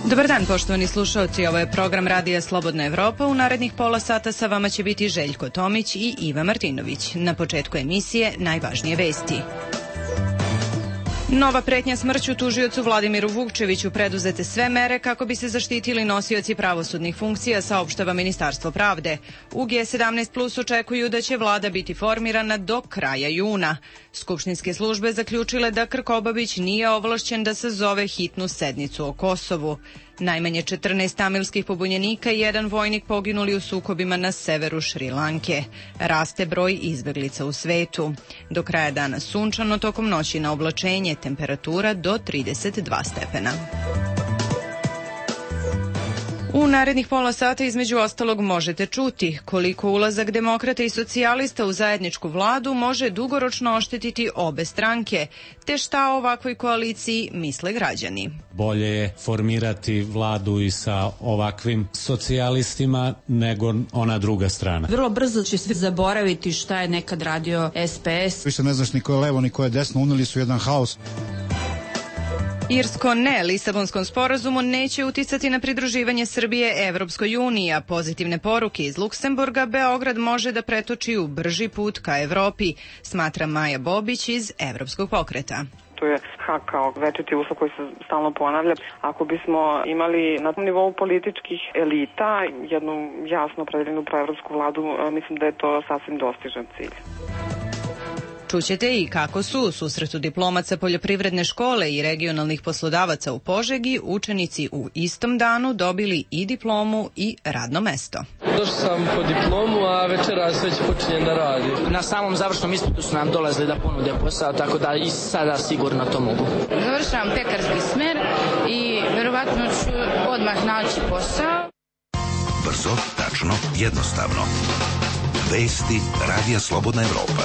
Dobar dan, poštovani slušaoci, ovo je program Radija Slobodna Evropa. U narednih pola sata sa vama će biti Željko Tomić i Iva Martinović. Na početku emisije najvažnije vesti. Nova pretnja smrću tužiocu Vladimiru Vukčeviću, preduzete sve mere kako bi se zaštitili nosioci pravosudnih funkcija, saopštava Ministarstvo pravde. U G17 Plus očekuju da će vlada biti formirana do kraja juna. Skupštinske službe zaključile da Krkobabić nije ovlašćen da sazove hitnu sednicu o Kosovu. Najmanje 14 tamilskih pobunjenika i jedan vojnik poginuli u sukobima na severu Šrilanke. Raste broj izbeglica u svetu. Do kraja dana sunčano, tokom noći na oblačenje, temperatura do 32 stepena. U narednih pola sata između ostalog možete čuti koliko ulazak demokrata i socijalista u zajedničku vladu može dugoročno oštetiti obe stranke, te šta o ovakvoj koaliciji misle građani. Bolje je formirati vladu i sa ovakvim socijalistima nego ona druga strana. Vrlo brzo će se zaboraviti šta je nekad radio SPS. Više ne znaš ni ko je levo ni ko je desno, uneli su jedan haos. Irsko ne Lisabonskom sporazumu neće uticati na pridruživanje Srbije Evropskoj uniji, a pozitivne poruke iz Luksemburga Beograd može da pretoči u brži put ka Evropi, smatra Maja Bobić iz Evropskog pokreta. To je Hag kao večiti uslov koji se stalno ponavlja. Ako bismo imali na tom nivou političkih elita jednu jasno opredeljenu proevropsku vladu, mislim da je to sasvim dostižan cilj. Čućete i kako su u susretu diplomaca poljoprivredne škole i regionalnih poslodavaca u Požegi učenici u istom danu dobili i diplomu i radno mesto. Došao sam po diplomu, a večeras već počinjem da radim. Na samom završnom ispitu su nam dolazili da ponude posao, tako da i sada sigurno to mogu. Završavam pekarski smer i verovatno ću odmah naći posao. Brzo, tačno, jednostavno. Vesti Radija Slobodna Evropa.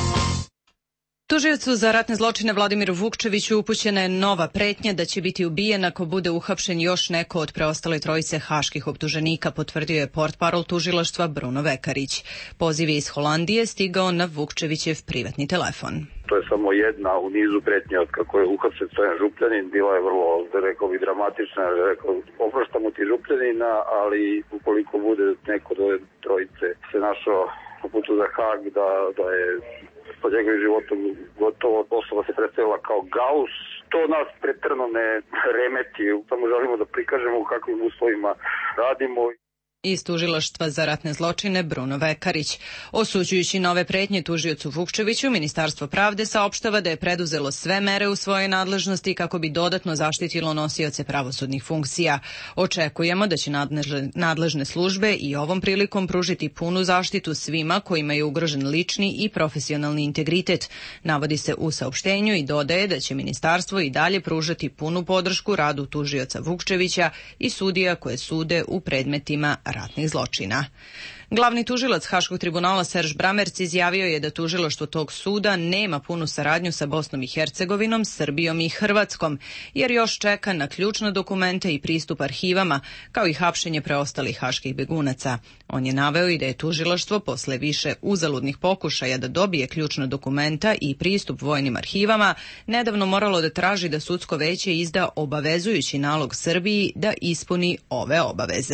Tužiocu za ratne zločine Vladimiru Vukčeviću upućena je nova pretnja da će biti ubijen ako bude uhapšen još neko od preostale trojice haških optuženika, potvrdio je portparol tužilaštva Bruno Vekarić. Poziv je iz Holandije stigao na Vukčevićev privatni telefon. To je samo jedna u nizu pretnja od kako je uhapšen Stojan Župljanin. Bila je vrlo, rekao bi, dramatična. Rekao, oproštamo ti Župljanina, ali ukoliko bude neko od ove trojice se našao u putu za Hag, da je pod njegovim životom gotovo osoba se predstavila kao Gaus. To nas pretrano ne remeti, samo želimo da prikažemo u kakvim uslovima radimo. Iz tužilaštva za ratne zločine Bruno Vekarić. Osuđujući nove pretnje tužiocu Vukčeviću, Ministarstvo pravde saopštava da je preduzelo sve mere u svojoj nadležnosti kako bi dodatno zaštitilo nosioce pravosudnih funkcija. Očekujemo da će nadležne službe i ovom prilikom pružiti punu zaštitu svima kojima je ugrožen lični i profesionalni integritet, navodi se u saopštenju i dodaje da će ministarstvo i dalje pružati punu podršku radu tužioca Vukčevića i sudija koje sude u predmetima ratnih zločina. Glavni tužilac Haškog tribunala Serž Bramerc izjavio je da tužilaštvo tog suda nema punu saradnju sa Bosnom i Hercegovinom, Srbijom i Hrvatskom, jer još čeka na ključne dokumente i pristup arhivama, kao i hapšenje preostalih haških begunaca. On je naveo i da je tužilaštvo posle više uzaludnih pokušaja da dobije ključna dokumenta i pristup vojnim arhivama nedavno moralo da traži da sudsko veće izda obavezujući nalog Srbiji da ispuni ove obaveze.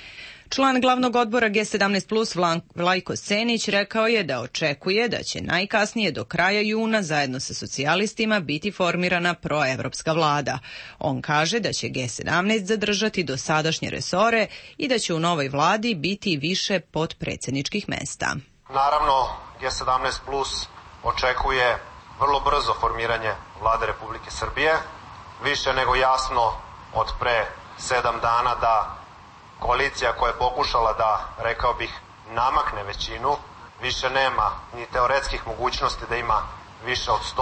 Član glavnog odbora G17 Plus Vlajko Senić rekao je da očekuje da će najkasnije do kraja juna zajedno sa socijalistima biti formirana proevropska vlada. On kaže da će G17 zadržati dosadašnje resore i da će u novoj vladi biti više potpredsjedničkih mesta. Naravno, G17 Plus očekuje vrlo brzo formiranje vlade Republike Srbije. Više nego jasno od pre 7 dana da koalicija koja je pokušala da, rekao bih, namakne većinu, više nema ni teoretskih mogućnosti da ima više od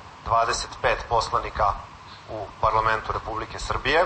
125 poslanika u parlamentu Republike Srbije.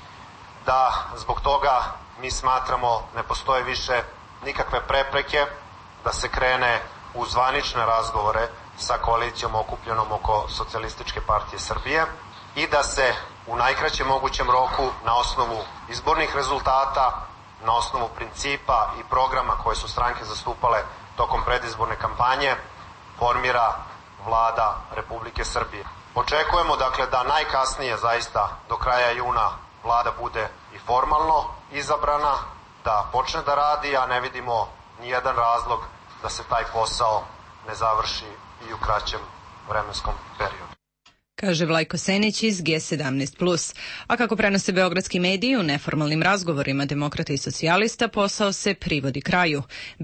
Da zbog toga mi smatramo ne postoje više nikakve prepreke da se krene u zvanične razgovore sa koalicijom okupljenom oko Socijalističke partije Srbije i da se u najkraćem mogućem roku na osnovu izbornih rezultata, na osnovu principa i programa koje su stranke zastupale tokom predizborne kampanje, formira vlada Republike Srbije. Očekujemo dakle da najkasnije zaista do kraja juna vlada bude i formalno izabrana da počne da radi, a ne vidimo nijedan razlog da se taj posao ne završi i u kraćem vremenskom periodu. Kaže Vlajko Senić iz G17+. A kako prenose beogradski mediji, u neformalnim razgovorima demokrata i socijalista posao se privodi kraju.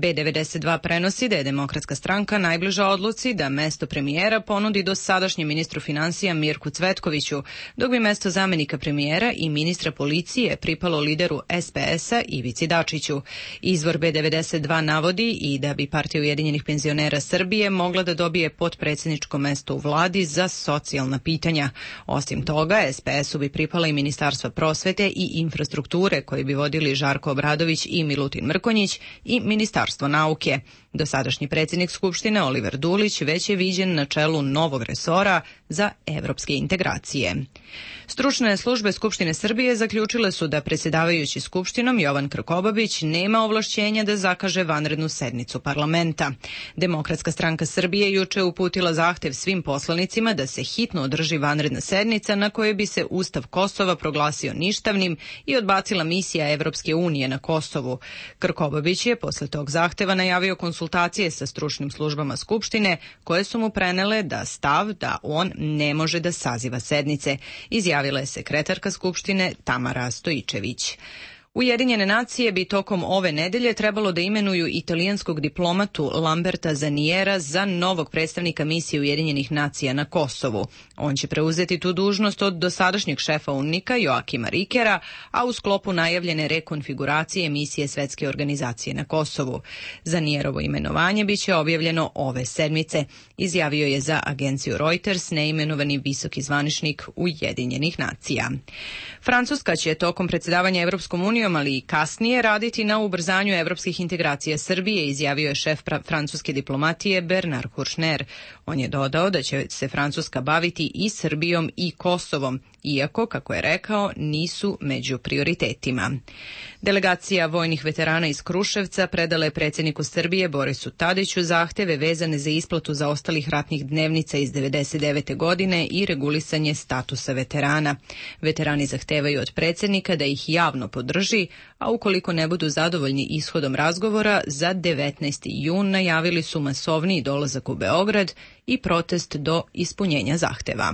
B92 prenosi da je Demokratska stranka najbliža odluci da mesto premijera ponudi dosadašnjem ministru finansija Mirku Cvetkoviću, dok bi mesto zamenika premijera i ministra policije pripalo lideru SPS-a Ivici Dačiću. Izvor B92 navodi i da bi Partija Ujedinjenih penzionera Srbije mogla da dobije potpredsjedničko mesto u vladi za socijalna pitanja. Osim toga, SPS-u bi pripala i Ministarstva prosvete i infrastrukture koje bi vodili Žarko Obradović i Milutin Mrkonjić i Ministarstvo nauke. Dosadašnji predsjednik Skupštine Oliver Dulić već je viđen na čelu novog resora za evropske integracije. Stručne službe Skupštine Srbije zaključile su da predsjedavajući Skupštinom Jovan Krkobabić nema ovlašćenja da zakaže vanrednu sednicu parlamenta. Demokratska stranka Srbije juče uputila zahtev svim poslanicima da se hitno održi vanredna sednica na kojoj bi se Ustav Kosova proglasio ništavnim i odbacila misija Evropske unije na Kosovu. Krkobabić je posle tog zahteva najavio konsultacije sa stručnim službama Skupštine koje su mu prenele da stav da on ne može da saziva sednice, izjavila je sekretarka Skupštine Tamara Stojičević. Ujedinjene nacije bi tokom ove nedelje trebalo da imenuju italijanskog diplomatu Lamberta Zaniera za novog predstavnika misije Ujedinjenih nacija na Kosovu. On će preuzeti tu dužnost od dosadašnjeg šefa UNMIK-a Joakima Rikera, a u sklopu najavljene rekonfiguracije misije Svetske organizacije na Kosovu. Zanierovo imenovanje biće objavljeno ove sedmice, izjavio je za agenciju Reuters neimenovani visoki zvaničnik Ujedinjenih nacija. Francuska će tokom predsjedavanja Evropskom unijom, ali i kasnije, raditi na ubrzanju evropskih integracija Srbije, izjavio je šef francuske diplomatije Bernard Kouchner. On je dodao da će se Francuska baviti i Srbijom i Kosovom, iako, kako je rekao, nisu među prioritetima. Delegacija vojnih veterana iz Kruševca predala je predsjedniku Srbije Borisu Tadiću zahteve vezane za isplatu zaostalih ratnih dnevnica iz 1999. godine i regulisanje statusa veterana. Veterani zahtevaju od predsjednika da ih javno podrži, a ukoliko ne budu zadovoljni ishodom razgovora, za 19. jun najavili su masovniji dolazak u Beograd i protest do ispunjenja zahteva.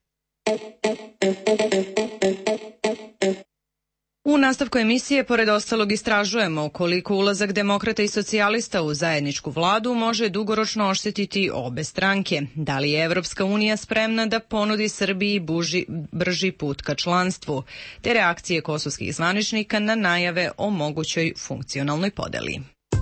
U nastavku emisije, pored ostalog, istražujemo koliko ulazak demokrata i socijalista u zajedničku vladu može dugoročno oštetiti obe stranke. Da li je Evropska unija spremna da ponudi Srbiji brži put ka članstvu, te reakcije kosovskih zvaničnika na najave o mogućoj funkcionalnoj podeli.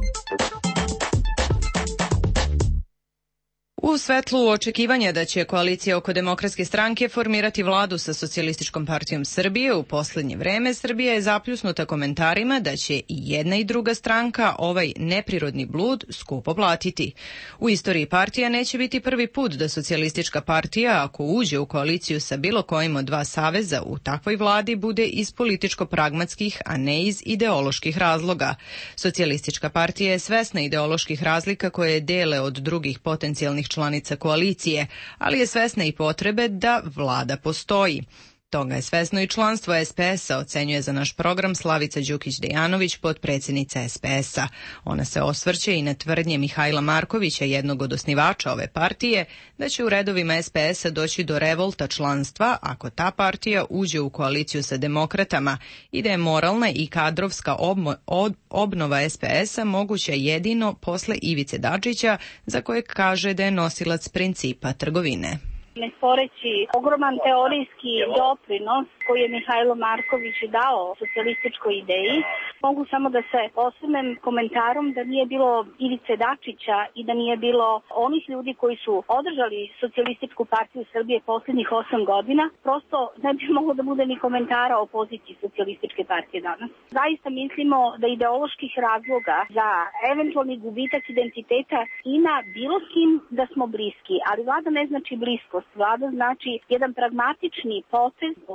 U svetlu očekivanja da će koalicija oko Demokratske stranke formirati vladu sa Socijalističkom partijom Srbije, u poslednje vreme Srbija je zapljusnuta komentarima da će i jedna i druga stranka ovaj neprirodni blud skupo platiti. U istoriji partija neće biti prvi put da Socijalistička partija, ako uđe u koaliciju sa bilo kojim od dva saveza u takvoj vladi, bude iz političko-pragmatskih, a ne iz ideoloških razloga. Socijalistička partija je svesna ideoloških razlika koje dele od drugih potencijalnih članica koalicije, ali je svesna i potrebe da vlada postoji. Toga je svesno i članstvo SPS-a, ocenjuje za naš program Slavica Đukić-Dejanović, potpredsjednica SPS-a. Ona se osvrće i na tvrdnje Mihajla Markovića, jednog od osnivača ove partije, da će u redovima SPS-a doći do revolta članstva ako ta partija uđe u koaliciju sa demokratama i da je moralna i kadrovska obnova SPS-a moguća jedino posle Ivice Dačića, za kojeg kaže da je nosilac principa trgovine. Ne sporeći ogroman teorijski doprinos koji je Mihajlo Marković dao socijalističkoj ideji, mogu samo da se osvrnem komentarom da nije bilo Ivice Dačića i da nije bilo onih ljudi koji su održali Socijalističku partiju Srbije posljednjih 8 godina, prosto ne bi moglo da bude ni komentara o poziciji Socijalističke partije danas. Zaista mislimo da ideoloških razloga za eventualni gubitak identiteta ima bilo s kim da smo bliski, ali vlada ne znači bliskost. Vlada znači jedan pragmatični potez, odgovor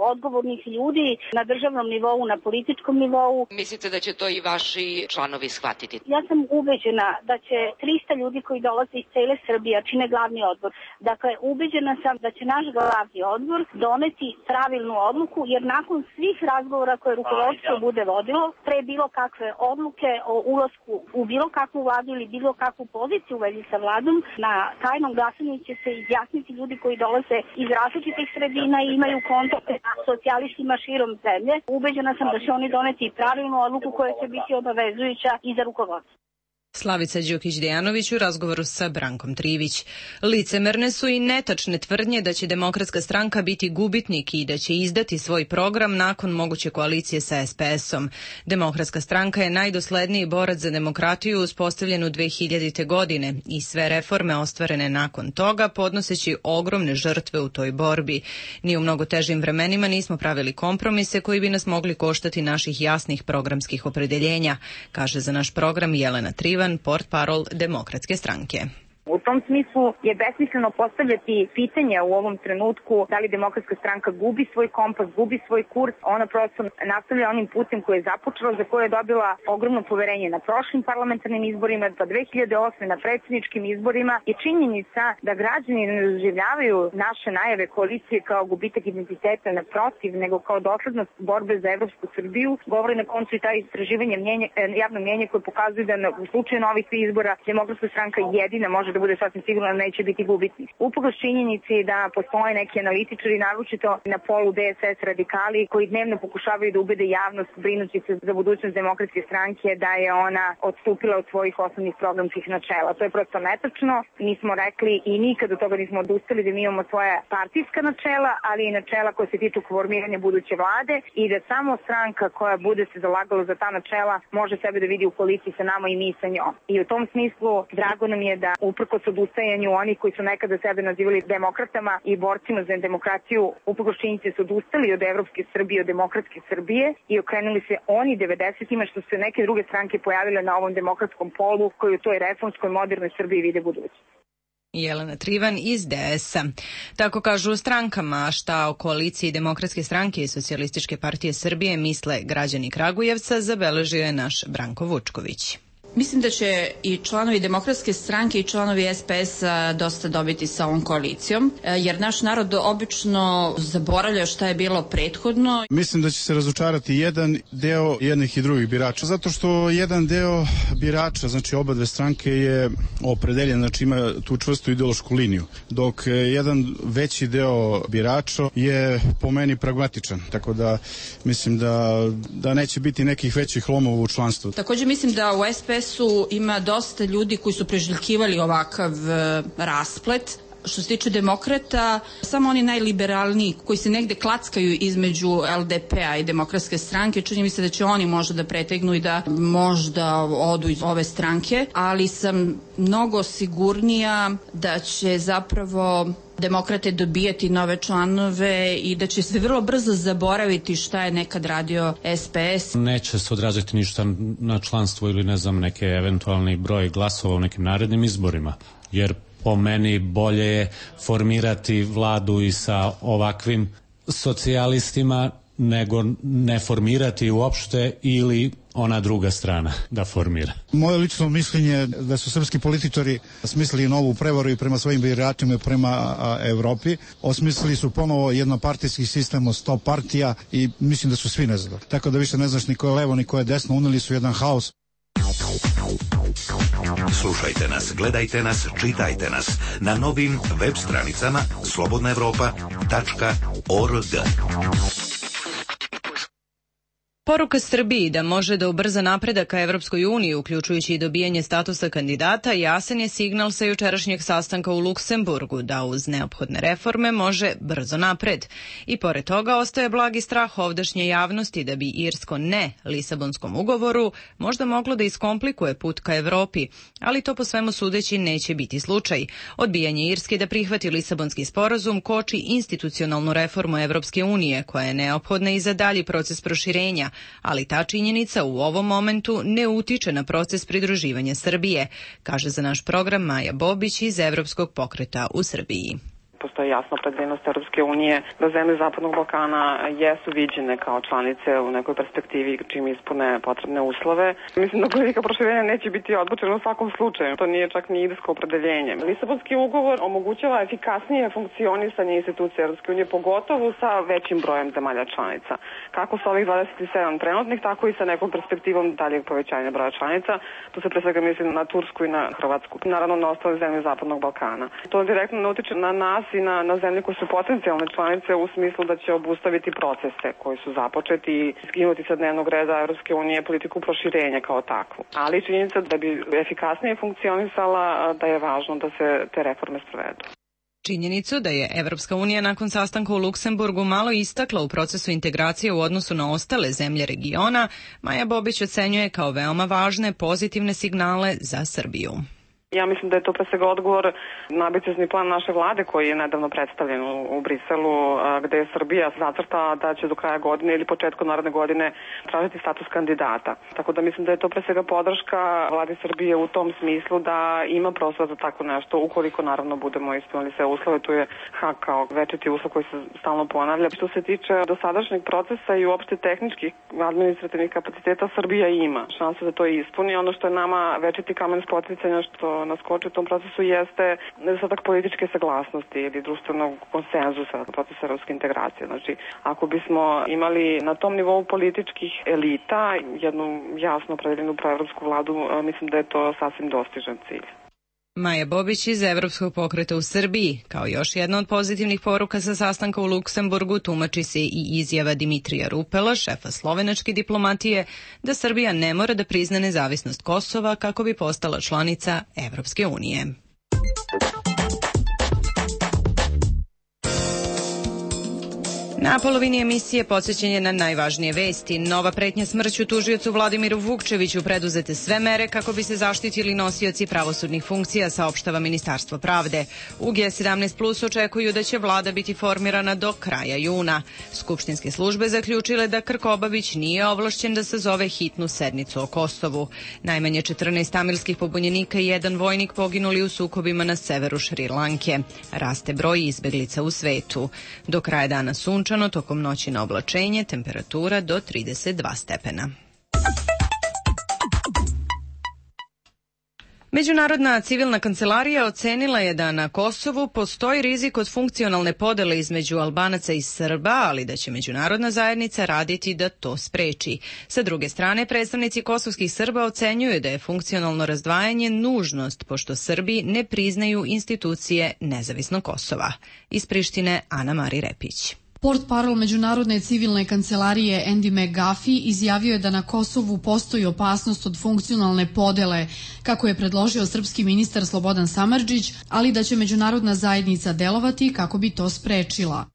odgovornih ljudi na državnom nivou, na političkom nivou. Mislite da će to i vaši članovi shvatiti? Ja sam ubeđena da će 300 ljudi koji dolaze iz cele Srbije, čine glavni odbor. Dakle, ubeđena sam da će naš glavni odbor doneti pravilnu odluku, jer nakon svih razgovora koje rukovodstvo bude vodilo, pre bilo kakve odluke o ulasku u bilo kakvu vladu ili bilo kakvu poziciju u vezi sa vladom, na tajnom glasanju će se izjasniti ljudi koji dolaze iz različitih sredina i imaju kontakte sa socijalistima širom zemlje. Ubeđena sam da će oni doneti pravilnu odluku koja će biti obavezujuća i za rukovodstvo. Slavica Đukić-Dejanović u razgovoru sa Brankom Trivić. Licemerne su i netačne tvrdnje da će Demokratska stranka biti gubitnik i da će izdati svoj program nakon moguće koalicije sa SPS-om. Demokratska stranka je najdosledniji borac za demokratiju uspostavljen u 2000. godine i sve reforme ostvarene nakon toga podnoseći ogromne žrtve u toj borbi. Ni u mnogo težim vremenima nismo pravili kompromise koji bi nas mogli koštati naših jasnih programskih opredeljenja, kaže za naš program Jelena Trivan, portparol Demokratske stranke. U tom smislu je besmisleno postavljati pitanja u ovom trenutku da li Demokratska stranka gubi svoj kompas, gubi svoj kurs. Ona prosto nastavlja onim putem koji je započela, za koje je dobila ogromno poverenje na prošlim parlamentarnim izborima, pa 2008. na predsjedničkim izborima. Je činjenica da građani ne doživljavaju naše najave koalicije kao gubitak identiteta, naprotiv, nego kao doslednost borbe za evropsku Srbiju. Govori na koncu i taj istraživanje javno mnjenje koje pokazuje da u slučaju novih izbora Demokratska stranka jedina može da bude sasvim sigurno da neće biti gubitnik. Uprkos činjenici da postoje neki analitičari, naročito na polu DSS radikali, koji dnevno pokušavaju da ubede javnost brinući se za budućnost Demokratske stranke da je ona odstupila od svojih osnovnih programskih načela. To je prosto netačno. Mi smo rekli i nikad od toga nismo odustali da mi imamo svoja partijska načela, ali i načela koje se tiču formiranja buduće vlade i da samo stranka koja bude se zalagala za ta načela može sebe da vidi u koaliciji sa nama i mi sa njom. I u tom smislu drago nam je da uprkos odustajanju onih koji su nekada sebe nazivali demokratama i borcima za demokraciju, uprkos činjenice su odustali od evropske Srbije, od demokratske Srbije i okrenuli se oni 90-ima što se neke druge stranke pojavile na ovom demokratskom polu koji u toj reformskoj modernoj Srbiji vide budućnost. Jelena Trivan iz DS-a. Tako kažu o strankama, šta o koaliciji Demokratske stranke i Socijalističke partije Srbije misle građani Kragujevca, zabeležio je naš Branko Vučković. Mislim da će i članovi Demokratske stranke i članovi SPS-a dosta dobiti sa ovom koalicijom, jer naš narod obično zaboravlja šta je bilo prethodno. Mislim da će se razočarati jedan deo jednih i drugih birača, zato što jedan deo birača, znači oba dve stranke je opredeljen, znači ima tu čvrstu ideološku liniju, dok jedan veći deo birača je po meni pragmatičan, tako da mislim da neće biti nekih većih lomova u članstvu. Takođe mislim da u SPS-u ima dosta ljudi koji su preželjkivali ovakav rasplet. Što se tiče demokrata, samo oni najliberalniji koji se negde klackaju između LDP-a i Demokratske stranke, čini mi se da će oni možda da pretegnu i da možda odu iz ove stranke, ali sam mnogo sigurnija da će zapravo demokrate dobijati nove članove i da će se vrlo brzo zaboraviti šta je nekad radio SPS. Neće se odraziti ništa na članstvo ili ne znam neke eventualni broj glasova u nekim narednim izborima, jer po meni bolje je formirati vladu i sa ovakvim socijalistima nego ne formirati uopšte ili ona druga strana da formira. Moje lično mišljenje je da su srpski političari smislili novu prevaru i prema svojim biračima i prema Evropi. Osmislili su ponovo jednopartijski sistem od 100 partija i mislim da su svi nezadovoljni. Tako da više ne znaš ni ko je levo ni ko je desno, uneli su jedan haos. Slušajte nas, gledajte nas, čitajte nas na novim web stranicama slobodnaevropa.org. Poruka Srbiji da može da ubrza napredak ka Evropskoj uniji, uključujući i dobijanje statusa kandidata, jasan je signal sa jučerašnjeg sastanka u Luksemburgu da uz neophodne reforme može brzo napred. I pored toga ostaje blagi strah ovdašnje javnosti da bi irsko ne Lisabonskom ugovoru možda moglo da iskomplikuje put ka Evropi, ali to po svemu sudeći neće biti slučaj. Odbijanje Irske da prihvati Lisabonski sporazum koči institucionalnu reformu Evropske unije, koja je neophodna i za dalji proces proširenja, ali ta činjenica u ovom momentu ne utiče na proces pridruživanja Srbije, kaže za naš program Maja Bobić iz Evropskog pokreta u Srbiji. Postoji jasna opredeljenost Europske unije da zemlje Zapadnog Balkana jesu viđene kao članice u nekoj perspektivi čim ispune potrebne uslove. Mislim da politika proširenja neće biti odbačena u svakom slučaju. To nije čak ni idejsko opredeljenje. Lisabonski ugovor omogućava efikasnije funkcionisanje institucija Europske unije, pogotovo sa većim brojem zemalja članica. Kako sa ovih 27 trenutnih, tako i sa nekom perspektivom daljeg povećanja broja članica. Tu se pre svega misli na Tursku i na Hrvatsku. Naravno na ostale zemlje Zapadnog Balkana. To direktno ne utiče na nas i na zemlje koje su potencijalne članice u smislu da će obustaviti procese koji su započeti i skinuti sa dnevnog reda Europske unije politiku proširenja kao takvu. Ali činjenica da bi efikasnije funkcionisala, da je važno da se te reforme sprovedu. Činjenicu da je Evropska unija nakon sastanka u Luksemburgu malo istakla u procesu integracije u odnosu na ostale zemlje regiona, Maja Bobić ocenjuje kao veoma važne pozitivne signale za Srbiju. Ja mislim da je to pre svega odgovor na ambiciozni plan naše vlade koji je nedavno predstavljen u Briselu, gde je Srbija zacrtala da će do kraja godine ili početkom naredne godine tražiti status kandidata. Tako da mislim da je to pre svega podrška vladi Srbije u tom smislu da ima prostora za tako nešto, ukoliko naravno budemo ispunili sve uslove. Tu je Hag kao večiti uslov koji se stalno ponavlja. Što se tiče dosadašnjeg procesa i uopšte tehničkih administrativnih kapaciteta, Srbija ima šanse da to ispuni. Ono što je nama večiti kamen spoticanja, što nas koči u tom procesu jeste nedostatak političke saglasnosti ili društvenog konsenzusa u procesu evropske integracije. Znači, ako bismo imali na tom nivou političkih elita jednu jasno opredeljenu proevropsku vladu, mislim da je to sasvim dostižan cilj. Maja Bobić iz Evropskog pokreta u Srbiji. Kao još jedna od pozitivnih poruka sa sastanka u Luksemburgu tumači se i izjava Dimitrija Rupela, šefa slovenačke diplomatije, da Srbija ne mora da prizna nezavisnost Kosova kako bi postala članica Evropske unije. Na polovini emisije podsjećanje na najvažnije vesti. Nova pretnja smrću tužiocu Vladimiru Vukčeviću, preduzete sve mere kako bi se zaštitili nosioci pravosudnih funkcija, saopštava Ministarstvo pravde. U G17 Plus očekuju da će vlada biti formirana do kraja juna. Skupštinske službe zaključile da Krkobabić nije ovlašćen da sazove hitnu sednicu o Kosovu. Najmanje 14 tamilskih pobunjenika i jedan vojnik poginuli u sukobima na severu Šrilanke. Raste broj izbeglica u svetu. Do kraja dana sunčano, tokom noći na oblačenje, temperatura do 32 stepena. Međunarodna civilna kancelarija ocenila je da na Kosovu postoji rizik od funkcionalne podele između Albanaca i Srba, ali da će međunarodna zajednica raditi da to spreči. Sa druge strane, predstavnici kosovskih Srba ocenjuju da je funkcionalno razdvajanje nužnost, pošto Srbi ne priznaju institucije nezavisnog Kosova. Iz Prištine, Ana Mari Repić. Portparol Međunarodne civilne kancelarije Andy McGuffey izjavio je da na Kosovu postoji opasnost od funkcionalne podele, kako je predložio srpski ministar Slobodan Samardžić, ali da će međunarodna zajednica delovati kako bi to sprečila.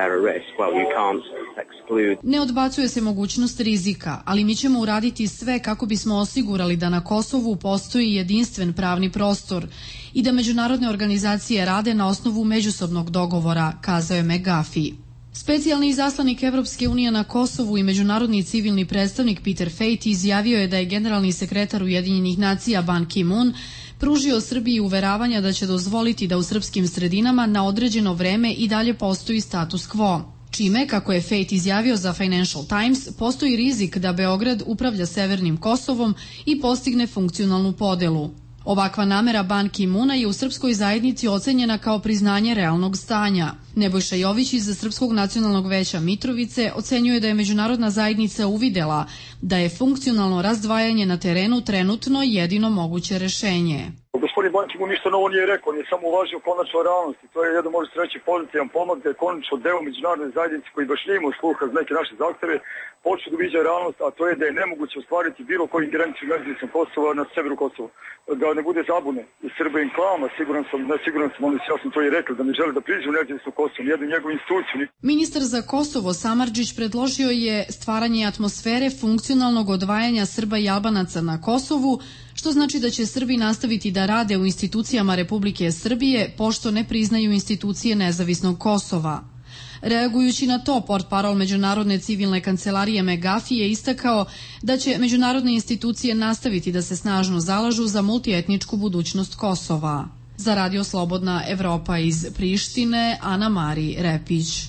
Ne odbacuje se mogućnost rizika, ali mi ćemo uraditi sve kako bismo osigurali da na Kosovu postoji jedinstven pravni prostor i da međunarodne organizacije rade na osnovu međusobnog dogovora, kazao je McGuffey. Specijalni izaslanik Evropske unije na Kosovu i međunarodni civilni predstavnik Peter Fejt izjavio je da je generalni sekretar Ujedinjenih nacija Ban Ki-moon pružio Srbiji uveravanja da će dozvoliti da u srpskim sredinama na određeno vreme i dalje postoji status quo. Čime, kako je Fejt izjavio za Financial Times, postoji rizik da Beograd upravlja severnim Kosovom i postigne funkcionalnu podelu. Ovakva namera Ban Ki-moona je u srpskoj zajednici ocenjena kao priznanje realnog stanja. Nebojša Jović iz Srpskog nacionalnog veća Mitrovice ocenjuje da je međunarodna zajednica uvidela da je funkcionalno razdvajanje na terenu trenutno jedino moguće rešenje. Gospodin Ban Ki-moon ništa novo nije rekao, on je samo uvažio konačno realnost i to je jedan, može se reći, pozitivan pomak da je konačno deo međunarodne zajednice koji baš nije imao sluha za neke naše zahteve počeo da uviđa realnost, a to je da je nemoguće ostvariti bilo koju ingerenciju nezavisnog Kosova na severu Kosova. Da ne bude zabune. I Srbe i Klama, siguran sam, oni su jasno to i rekli, da ne žele da priđu nezavisnog Kosova, jednu njegovu instituciju. Ministar za Kosovo Samardžić predložio je stvaranje atmosfere funkcionalnog odvajanja Srba i Albanaca na Kosovu, što znači da će Srbi nastaviti da rade u institucijama Republike Srbije, pošto ne priznaju institucije nezavisnog Kosova. Reagujući na to, portparol Međunarodne civilne kancelarije McGuffey je istakao da će međunarodne institucije nastaviti da se snažno zalažu za multietničku budućnost Kosova. Za Radio Slobodna Evropa iz Prištine, Ana Mari Repić.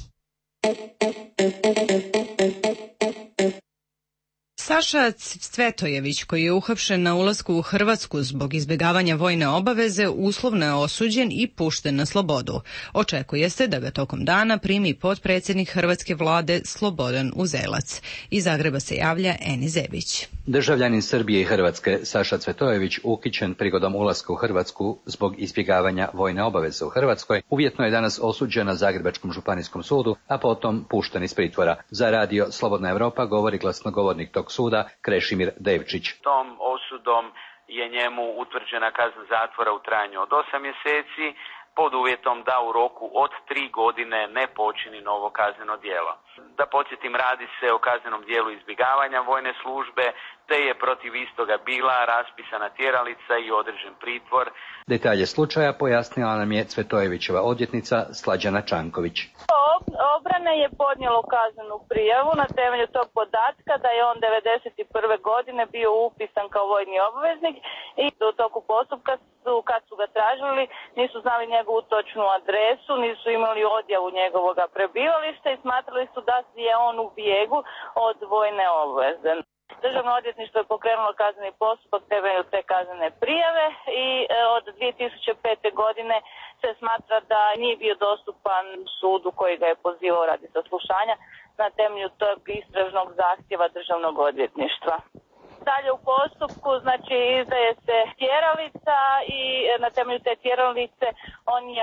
Saša Cvetojević, koji je uhapšen na ulasku u Hrvatsku zbog izbjegavanja vojne obaveze, uslovno je osuđen i pušten na slobodu. Očekuje se da ga tokom dana primi potpredsjednik hrvatske vlade Slobodan Uzelac. Iz Zagreba se javlja Eni Zebić. Državljanin Srbije i Hrvatske Saša Cvetojević, uhićen prigodom ulaska u Hrvatsku zbog izbjegavanja vojne obaveze u Hrvatskoj, uvjetno je danas osuđen na Zagrebačkom županijskom sudu, a potom pušten iz pritvora. Za Radio Slobodna Evropa govori glasnogovornik tog suda Krešimir Devčić. Tom osudom je njemu utvrđena kazna zatvora u trajanju od 8 mjeseci pod uvjetom da u roku od 3 godine ne počini novo kazneno djelo. Da podsjetim, radi se o kaznenom djelu izbjegavanja vojne službe, te je protiv istoga bila raspisana tjeralica i određen pritvor. Detalje slučaja pojasnila nam je Cvetojevićeva odvjetnica Slađana Čanković. Obrana je podnijelo kaznenu prijavu na temelju tog podatka da je on 1991. godine bio upisan kao vojni obveznik i u toku postupka kad su ga tražili nisu znali njegovu točnu adresu, nisu imali odjavu njegovog prebivališta i smatrali su da je on u bijegu od vojne obveze. Državno odvjetništvo je pokrenulo kazneni postupak temelju te kaznene prijave i od 2005. godine se smatra da nije bio dostupan sudu koji ga je pozivao radi saslušanja na temelju tog istražnog zahtjeva Državnog odvjetništva. Dalje u postupku, znači izdaje se tjeralica i na temelju te tjeralice on je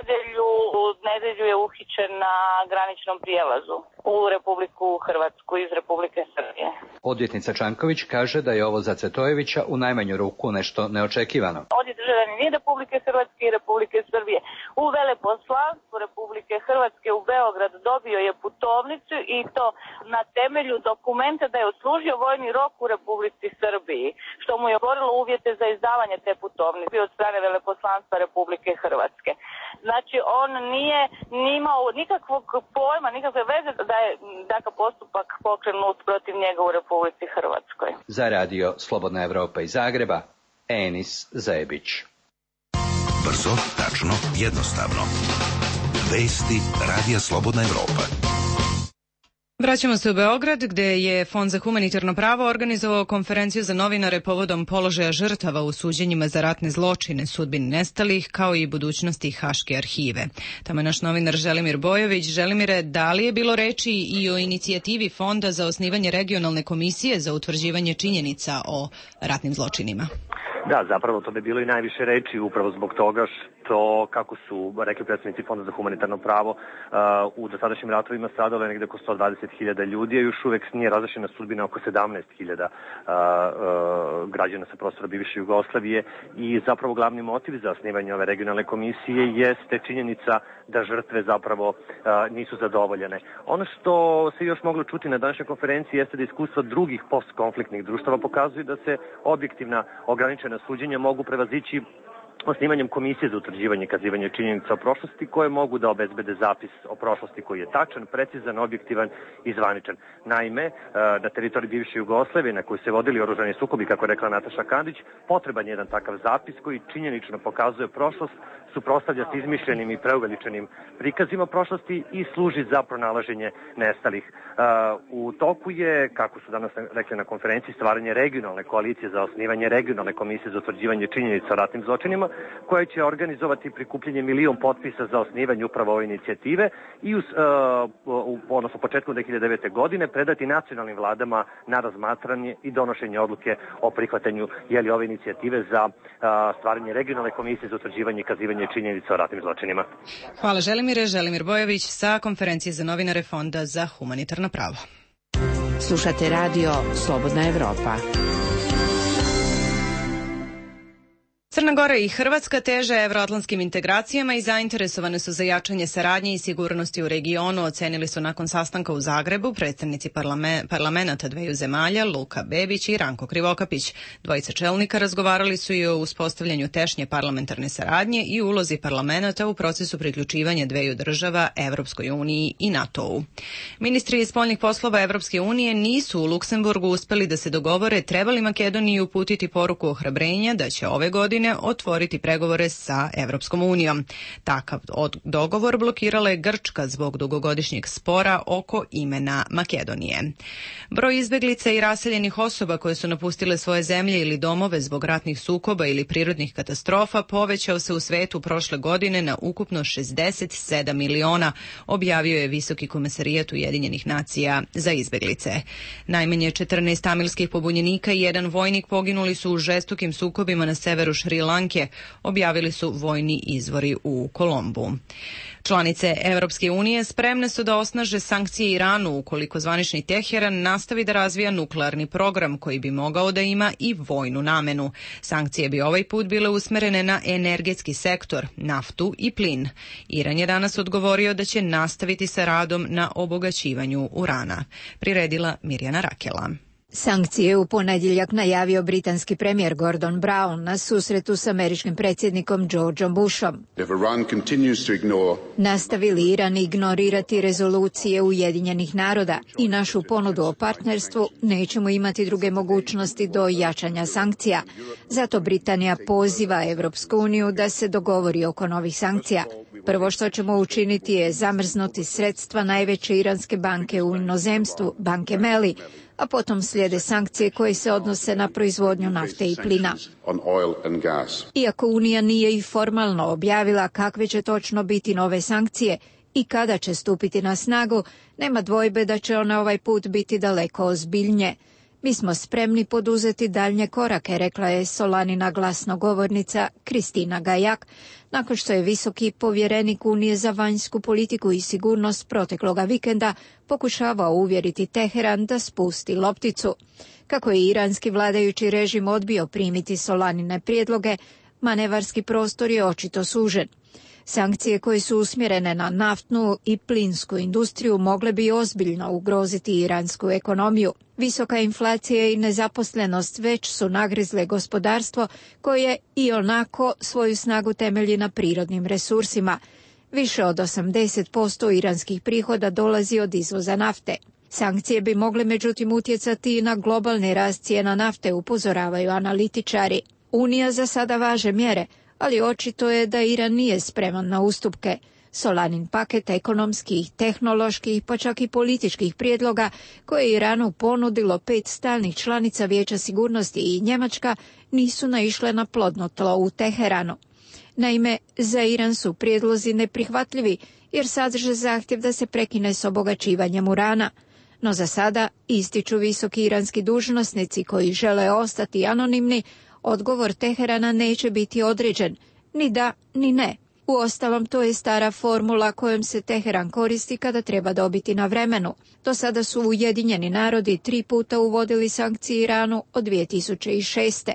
u nedjelju je uhićen na graničnom prijelazu u Republiku Hrvatsku iz Republike Srbije. Odvjetnica Čanković kaže da je ovo za Cvetojevića u najmanju ruku nešto neočekivano. Ovdje državljanin i Republike Hrvatske i Republike Srbije. U veleposlanstvu Republike Hrvatske u Beograd dobio je putovnicu i to na temelju dokumenta da je odslužio vojni rok u Republici Srbiji, što mu je otvorilo uvjete za izdavanje te putovnice od strane veleposlanstva Republike Hrvatske. Znači on nije imao nikakvog pojma, nikakve veze da je takav postupak pokrenut protiv njega u Republici Hrvatskoj. Za Radio Slobodna Evropa iz Zagreba, Enis Zebić. Brzo, tačno, jednostavno. Vesti Radija Slobodna Evropa. Vraćamo se u Beograd, gde je Fond za humanitarno pravo organizovao konferenciju za novinare povodom položaja žrtava u suđenjima za ratne zločine, sudbini nestalih, kao i budućnosti Haške arhive. Tamo je naš novinar Želimir Bojović. Želimire, da li je bilo reči i o inicijativi Fonda za osnivanje regionalne komisije za utvrđivanje činjenica o ratnim zločinima? Da, zapravo to bi bilo i najviše reči upravo zbog toga što, kako su rekli predstavnici Fonda za humanitarno pravo, u dosadašnjim ratovima stradalo je negde oko 120.000 ljudi, a još uvek nije razrešena sudbina oko 17.000 građana sa prostora bivše Jugoslavije i zapravo glavni motiv za osnivanje ove regionalne komisije jeste činjenica da žrtve zapravo nisu zadovoljene. Ono što se još moglo čuti na današnjoj konferenciji jeste da iskustva drugih postkonfliktnih društava pokazuju da se objektivna ograničena suđenja mogu prevazići osnivanjem komisije za utvrđivanje i kazivanje činjenica o prošlosti koje mogu da obezbede zapis o prošlosti koji je tačan, precizan, objektivan i zvaničan. Naime, na teritoriji bivše Jugoslavije na kojoj se vodili oružani sukobi, kako je rekla Nataša Kandić, potreban je jedan takav zapis koji činjenično pokazuje prošlost, suprotstavlja s izmišljenim i preuveličenim prikazima prošlosti i služi za pronalaženje nestalih. U toku je, kako su danas rekli na konferenciji, stvaranje regionalne koalicije za osnivanje regionalne komisije za utvrđivanje činjenica o ratnim zločinima, koja će organizovati prikupljanje 1.000.000 potpisa za osnivanje upravo ove inicijative i odnosno početkom 2009. godine predati nacionalnim vladama na razmatranje i donošenje odluke o prihvatanju ove inicijative za stvaranje regionalne komisije za utvrđivanje i kazivanje činjenica o ratnim zločinima. Hvala Želimire. Želimir Bojović sa konferencije za novinare Fonda za humanitarno pravo. Slušate radio Slobodna Evropa. Crna Gora i Hrvatska teže evroatlantskim integracijama i zainteresovane su za jačanje saradnje i sigurnosti u regionu, ocenili su nakon sastanka u Zagrebu predstavnici parlamenata dveju zemalja Luka Bebić i Ranko Krivokapić. Dvojica čelnika razgovarali su i o uspostavljanju tešnje parlamentarne saradnje i ulozi parlamenata u procesu priključivanja dveju država Evropskoj uniji i NATO-u. Ministri spoljnih poslova Evropske unije nisu u Luksemburgu uspeli da se dogovore treba li Makedoniji uputiti poruku ohrabrenja da će ove godine dana otvoriti pregovore sa Evropskom unijom. Takav dogovor blokirala je Grčka zbog dugogodišnjeg spora oko imena Makedonije. Broj izbeglica i raseljenih osoba koje su napustile svoje zemlje ili domove zbog ratnih sukoba ili prirodnih katastrofa povećao se u svetu prošle godine na ukupno 67 miliona, objavio je Visoki komesarijat Ujedinjenih nacija za izbeglice. Najmanje 14 tamilskih pobunjenika i jedan vojnik poginuli su u žestokim sukobima na severu Šri Lanke, objavili su vojni izvori u Kolombu. Članice Evropske unije spremne su da osnaže sankcije Iranu ukoliko zvanični Teheran nastavi da razvija nuklearni program koji bi mogao da ima i vojnu namenu. Sankcije bi ovaj put bile usmerene na energetski sektor, naftu i plin. Iran je danas odgovorio da će nastaviti sa radom na obogaćivanju urana. Priredila Mirjana Rakela. Sankcije u ponedjeljak najavio britanski premijer Gordon Brown na susretu s američkim predsjednikom Georgeom Bushom. Nastavi li Iran ignorirati rezolucije Ujedinjenih naroda i našu ponudu o partnerstvu, nećemo imati druge mogućnosti do jačanja sankcija. Zato Britanija poziva Evropsku uniju da se dogovori oko novih sankcija. Prvo što ćemo učiniti je zamrznuti sredstva najveće iranske banke u inozemstvu, banke Meli, a potom slijede sankcije koje se odnose na proizvodnju nafte i plina. Iako Unija nije i formalno objavila kakve će točno biti nove sankcije i kada će stupiti na snagu, nema dvojbe da će one ovaj put biti daleko ozbiljnije. Mi smo spremni poduzeti daljnje korake, rekla je Solanina glasnogovornica Kristina Gajak, nakon što je visoki povjerenik Unije za vanjsku politiku i sigurnost protekloga vikenda pokušavao uvjeriti Teheran da spusti lopticu. Kako je iranski vladajući režim odbio primiti Solanine prijedloge, manevarski prostor je očito sužen. Sankcije koje su usmjerene na naftnu i plinsku industriju mogle bi ozbiljno ugroziti iransku ekonomiju. Visoka inflacija i nezaposlenost već su nagrizle gospodarstvo koje i onako svoju snagu temelji na prirodnim resursima. Više od 80% iranskih prihoda dolazi od izvoza nafte. Sankcije bi mogle međutim utjecati i na globalni rast cijena nafte, upozoravaju analitičari. Unija za sada važe mjere, ali očito je da Iran nije spreman na ustupke. Solanin paket ekonomskih, tehnoloških pa čak i političkih prijedloga koje je Iranu ponudilo 5 stalnih članica Vijeća sigurnosti i Njemačka nisu naišle na plodno tlo u Teheranu. Naime, za Iran su prijedlozi neprihvatljivi jer sadrže zahtjev da se prekine s obogaćivanjem urana. No za sada, ističu visoki iranski dužnosnici koji žele ostati anonimni, odgovor Teherana neće biti određen, ni da, ni ne. Uostalom, to je stara formula kojom se Teheran koristi kada treba dobiti na vremenu. Do sada su Ujedinjeni narodi 3 puta uvodili sankcije Iranu od 2006.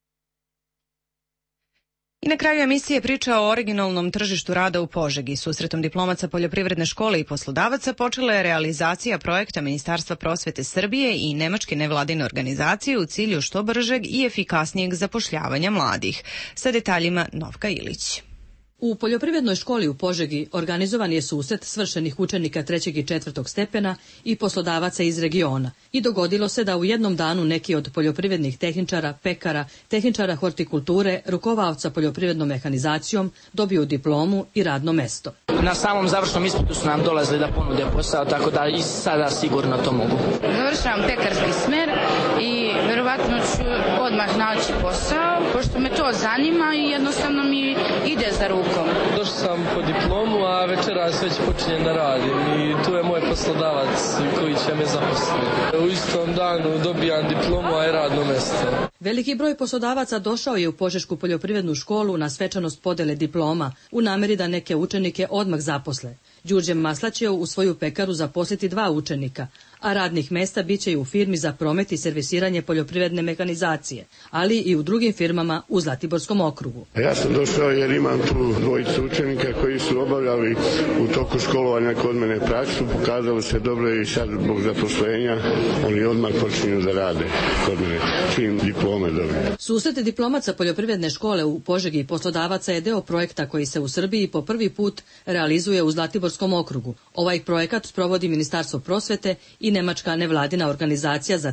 I na kraju emisije priča o originalnom tržištu rada u Požegi. Susretom diplomaca poljoprivredne škole i poslodavaca počela je realizacija projekta Ministarstva prosvete Srbije i nemačke nevladine organizacije u cilju što bržeg i efikasnijeg zapošljavanja mladih. Sa detaljima Novka Ilić. U poljoprivrednoj školi u Požegi organizovan je susret svršenih učenika 3. i 4. stepena i poslodavaca iz regiona. I dogodilo se da u jednom danu neki od poljoprivrednih tehničara, pekara, tehničara hortikulture, rukovaoca poljoprivrednom mehanizacijom dobiju diplomu i radno mesto. Na samom završnom ispitu su nam dolazili da ponude posao, tako da i sada sigurno to mogu. Završavam pekarski smer i verovatno ću odmah naći posao, pošto me to zanima i jednostavno mi ide za rukom. Došao sam po diplomu, a večeras već počinjem da radim i tu je moj poslodavac koji će me zaposliti. U istom danu dobijam diplomu, a i radno mesto. Veliki broj poslodavaca došao je u Požešku poljoprivrednu školu na svečanost podele diploma u namjeri da neke učenike odmah zaposle. Đurđe Maslać će u svoju pekaru zaposliti 2 učenika, a radnih mesta bit će i u firmi za promet i servisiranje poljoprivredne mehanizacije, ali i u drugim firmama u Zlatiborskom okrugu. Ja sam došao jer imam tu 2 učenika koji su obavljali u toku školovanja kod mene praksu, pokazalo se dobro i sad zbog zaposlenja oni odmah počinju da rade kod mene, čim diplome dobiju. Susret diplomaca poljoprivredne škole u Požegi i poslodavaca je deo projekta koji se u Srbiji po prvi put realizuje u Zlatiborskom okrugu. Ovaj projekat sprovodi Ministarstvo prosvete i nemačka nevladina organizacija za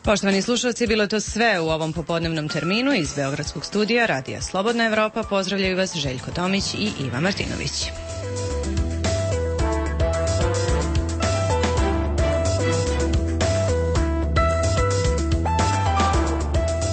Poštovani slušalci, bilo je to sve u ovom popodnevnom terminu iz Beogradskog studija Radija Slobodna Evropa. Pozdravljaju vas Željko Tomić i Iva Martinović.